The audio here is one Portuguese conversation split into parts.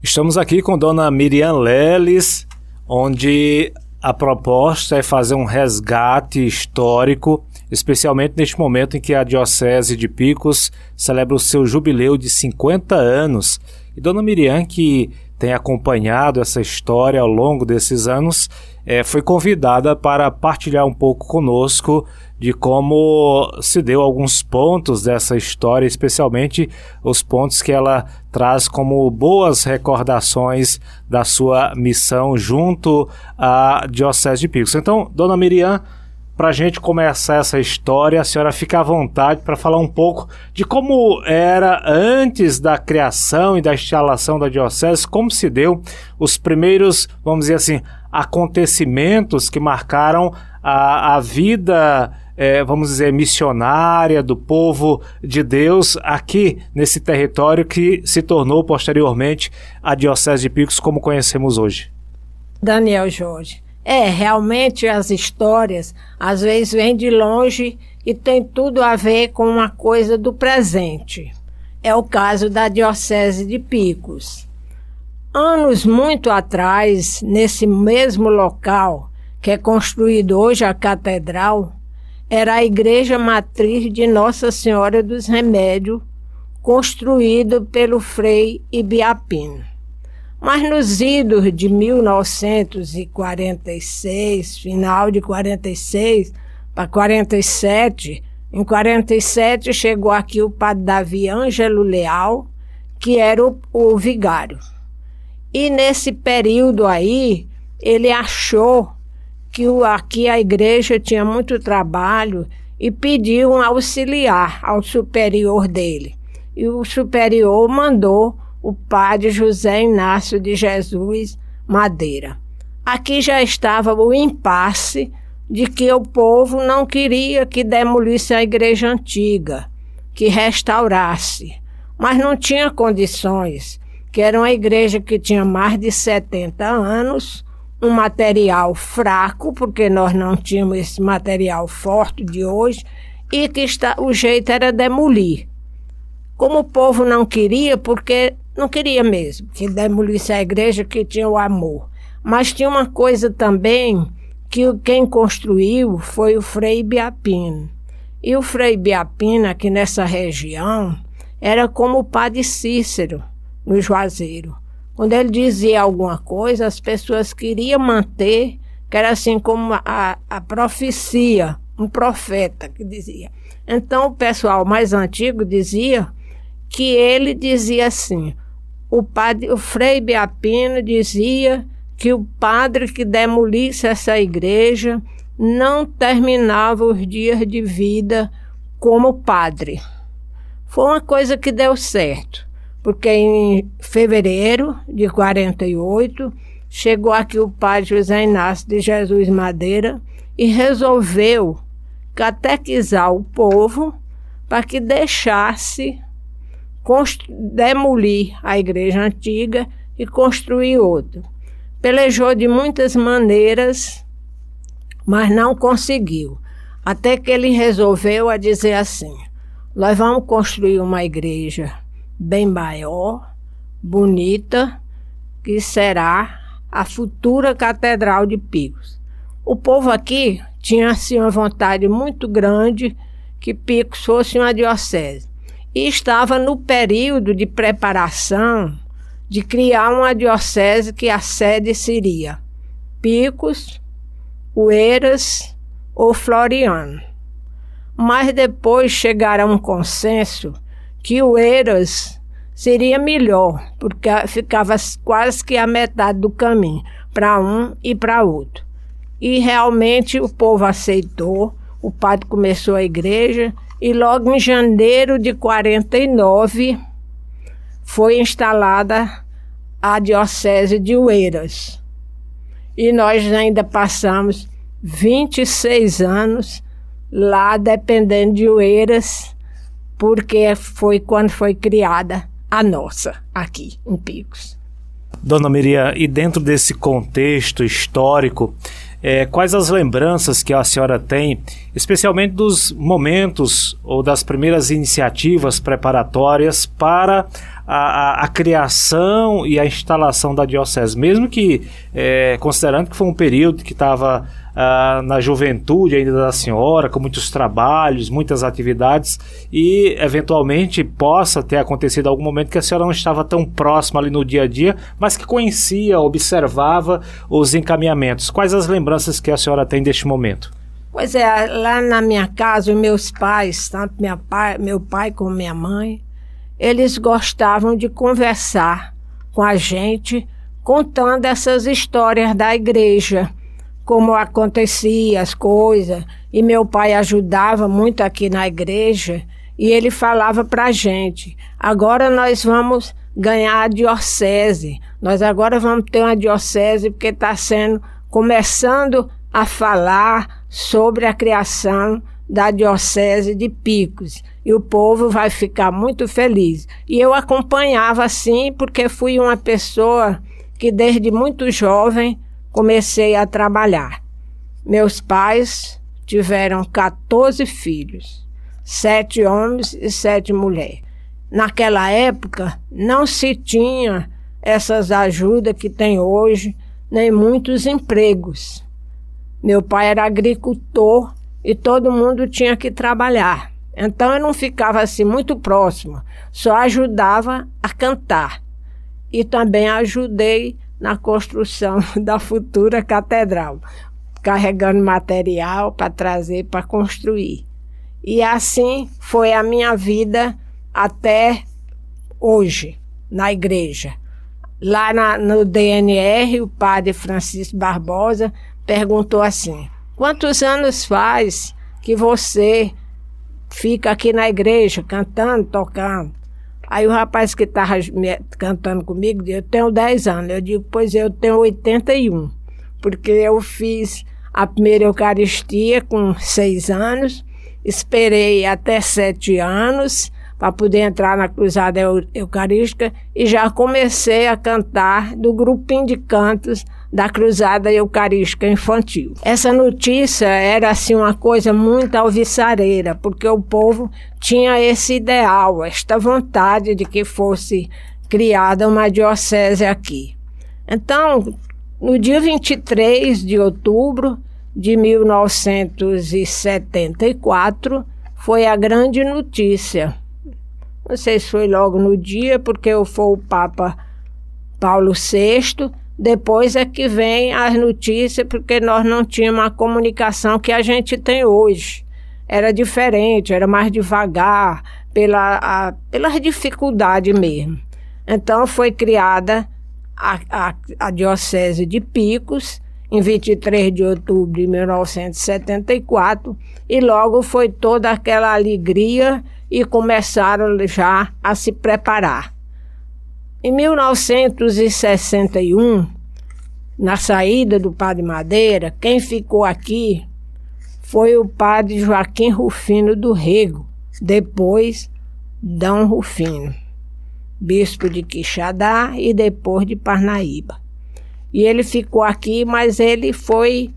Estamos aqui com Dona Miriam Leles, onde a proposta é fazer um resgate histórico, especialmente neste momento em que a Diocese de Picos celebra o seu jubileu de 50 anos. E Dona Miriam, que tem acompanhado essa história ao longo desses anos, foi convidada para partilhar um pouco conosco de como se deu alguns pontos dessa história, especialmente os pontos que ela traz como boas recordações da sua missão junto à Diocese de Picos. Então, Dona Miriam, para a gente começar essa história, a senhora fica à vontade para falar um pouco de como era antes da criação e da instalação da Diocese, como se deu os primeiros, vamos dizer assim, acontecimentos que marcaram a vida, vamos dizer, missionária do povo de Deus aqui nesse território que se tornou posteriormente a Diocese de Picos como conhecemos hoje. Daniel Jorge, realmente as histórias às vezes vêm de longe e tem tudo a ver com uma coisa do presente. É o caso da Diocese de Picos. Anos muito atrás, nesse mesmo local que é construído hoje a catedral, era a igreja matriz de Nossa Senhora dos Remédios, construída pelo Frei Ibiapino. Mas nos idos de 1946, final de 46 para 47, em 47 chegou aqui o padre Davi Ângelo Leal, que era o vigário. E nesse período aí, ele achou que aqui a igreja tinha muito trabalho e pediu um auxiliar ao superior dele. E o superior mandou o padre José Inácio de Jesus Madeira. Aqui já estava o impasse de que o povo não queria que demolisse a igreja antiga, que restaurasse, mas não tinha condições, que era uma igreja que tinha mais de 70 anos, um material fraco, porque nós não tínhamos esse material forte de hoje, e que o jeito era demolir. Como o povo não queria, porque não queria mesmo que demolisse a igreja, que tinha o amor. Mas tinha uma coisa também, que quem construiu foi o Frei Ibiapino. E o Frei Ibiapino, aqui nessa região, era como o padre Cícero, no Juazeiro. Quando ele dizia alguma coisa, as pessoas queriam manter, que era assim como a profecia, um profeta que dizia. Então o pessoal mais antigo dizia que ele dizia assim, o Frei Ibiapino dizia que o padre que demolisse essa igreja não terminava os dias de vida como padre. Foi uma coisa que deu certo, porque em fevereiro de 48 chegou aqui o padre José Inácio de Jesus Madeira e resolveu catequizar o povo para que deixasse demolir a igreja antiga e construir outra. Pelejou de muitas maneiras, mas não conseguiu. Até que ele resolveu a dizer assim, nós vamos construir uma igreja bem maior, bonita, que será a futura Catedral de Picos. O povo aqui tinha assim, uma vontade muito grande que Picos fosse uma diocese. E estava no período de preparação de criar uma diocese que a sede seria Picos, Oeiras ou Floriano. Mas depois chegaram a um consenso que Oeiras seria melhor, porque ficava quase que a metade do caminho, para um e para outro. E realmente o povo aceitou, o padre começou a igreja, e logo em janeiro de 49 foi instalada a Diocese de Oeiras. E nós ainda passamos 26 anos lá dependendo de Oeiras, porque foi quando foi criada a nossa, aqui em Picos. Dona Miriam, e dentro desse contexto histórico, quais as lembranças que a senhora tem, especialmente dos momentos ou das primeiras iniciativas preparatórias para a criação e a instalação da diocese, mesmo que, considerando que foi um período que estava na juventude ainda da senhora, com muitos trabalhos, muitas atividades, e eventualmente possa ter acontecido algum momento que a senhora não estava tão próxima ali no dia a dia, mas que conhecia, observava os encaminhamentos. Quais as lembranças que a senhora tem deste momento? Pois é, lá na minha casa, os meus pais, tanto meu pai como minha mãe, eles gostavam de conversar com a gente, contando essas histórias da igreja, como acontecia as coisas, e meu pai ajudava muito aqui na igreja, e ele falava para a gente, agora nós vamos ganhar a diocese, nós agora vamos ter uma diocese, porque está começando a falar sobre a criação da diocese de Picos, e o povo vai ficar muito feliz. E eu acompanhava assim, porque fui uma pessoa que desde muito jovem comecei a trabalhar. Meus pais tiveram 14 filhos, 7 homens e 7 mulheres. Naquela época não se tinha essas ajudas que tem hoje, nem muitos empregos. Meu pai era agricultor e todo mundo tinha que trabalhar. Então eu não ficava assim muito próximo, só ajudava a cantar. E também ajudei na construção da futura catedral, carregando material para trazer para construir. E assim foi a minha vida até hoje, na igreja. Lá no DNR, o padre Francisco Barbosa perguntou assim, quantos anos faz que você fica aqui na igreja, cantando, tocando? Aí o rapaz que estava cantando comigo disse, eu tenho 10 anos. Eu digo, pois eu tenho 81, porque eu fiz a primeira Eucaristia com 6 anos, esperei até 7 anos para poder entrar na Cruzada Eucarística e já comecei a cantar do grupinho de cantos da Cruzada Eucarística Infantil. Essa notícia era assim uma coisa muito alvissareira, porque o povo tinha esse ideal, esta vontade de que fosse criada uma diocese aqui. Então, no dia 23 de outubro de 1974, foi a grande notícia. Não sei se foi logo no dia, porque foi o Papa Paulo VI, depois é que vem as notícias, porque nós não tínhamos a comunicação que a gente tem hoje. Era diferente, era mais devagar, pelas dificuldades mesmo. Então foi criada a Diocese de Picos, em 23 de outubro de 1974, e logo foi toda aquela alegria e começaram já a se preparar. Em 1961, na saída do Padre Madeira, quem ficou aqui foi o Padre Joaquim Rufino do Rego, depois D. Rufino, bispo de Quixadá e depois de Parnaíba. E ele ficou aqui, mas ele foi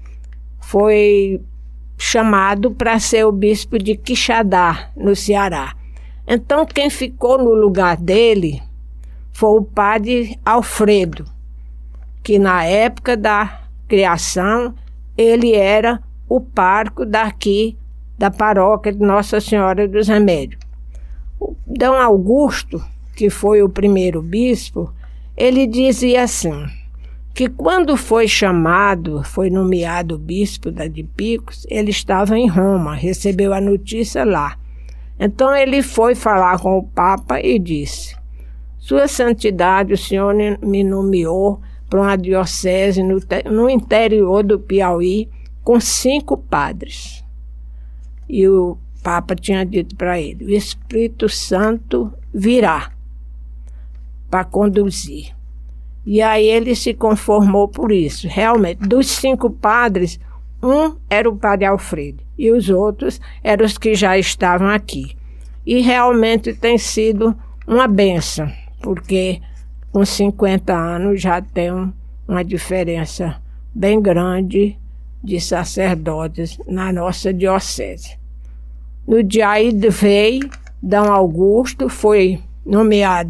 chamado para ser o bispo de Quixadá, no Ceará. Então, quem ficou no lugar dele foi o padre Alfredo, que na época da criação, ele era o pároco daqui, da paróquia de Nossa Senhora dos Remédios. O D. Augusto, que foi o primeiro bispo, ele dizia assim, que quando foi nomeado bispo de Picos, ele estava em Roma, recebeu a notícia lá. Então ele foi falar com o Papa e disse, Sua Santidade, o Senhor me nomeou para uma diocese no interior do Piauí com 5 padres. E o Papa tinha dito para ele, o Espírito Santo virá para conduzir. E aí ele se conformou por isso. Realmente, dos 5 padres, um era o padre Alfredo e os outros eram os que já estavam aqui. E realmente tem sido uma bênção, porque com 50 anos já tem uma diferença bem grande de sacerdotes na nossa diocese. No dia aí veio D. Augusto, foi nomeado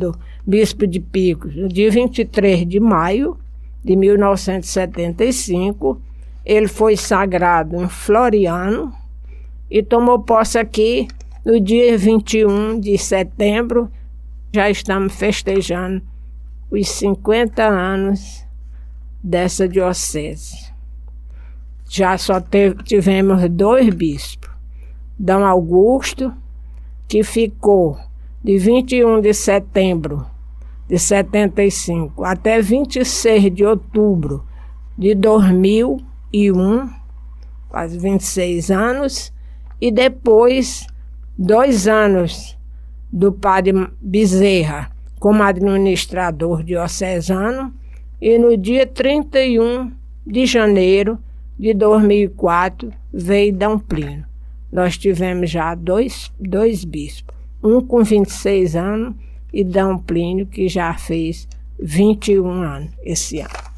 bispo de Picos, no dia 23 de maio de 1975. Ele foi sagrado em Floriano e tomou posse aqui no dia 21 de setembro. Já estamos festejando os 50 anos dessa diocese. Já só tivemos 2 bispos. D. Augusto, que ficou de 21 de setembro de 75 até 26 de outubro de 2001, quase 26 anos, e depois 2 anos do padre Bezerra como administrador diocesano, e no dia 31 de janeiro de 2004 veio D. Plínio. Nós tivemos já dois bispos, um com 26 anos e D. Plínio, que já fez 21 anos esse ano.